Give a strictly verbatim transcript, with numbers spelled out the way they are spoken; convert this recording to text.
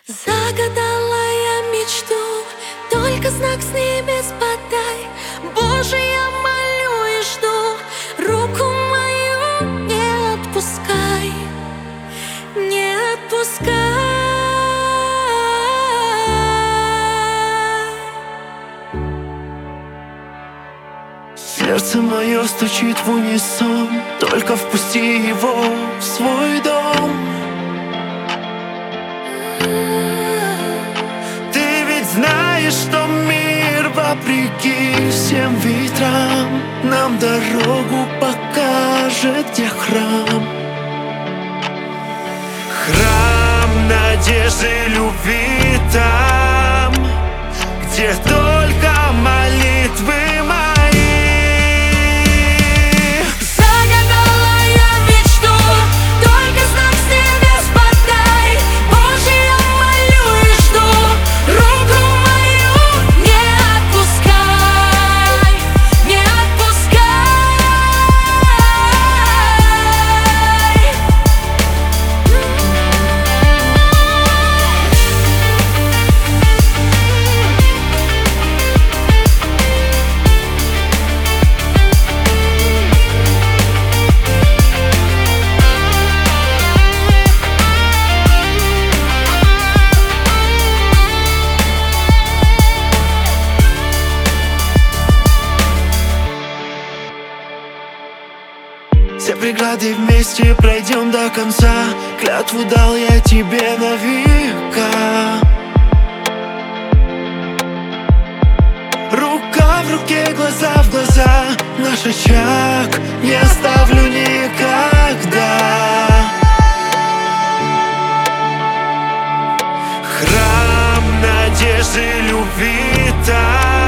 Загадала я мечту, только знак с небес подай. Боже, я молю и жду, руку мою не отпускай, не отпускай. Сердце мое стучит в унисон, только впусти его в свой дом. Ты ведь знаешь, что мир, вопреки всем ветрам, нам дорогу покажет, где храм. Храм надежды, любви там, где только молитвы мои. Все преграды вместе пройдем до конца. Клятву дал я тебе на века. Рука в руке, глаза в глаза. Наш очаг не оставлю никогда. Храм надежды, любви там,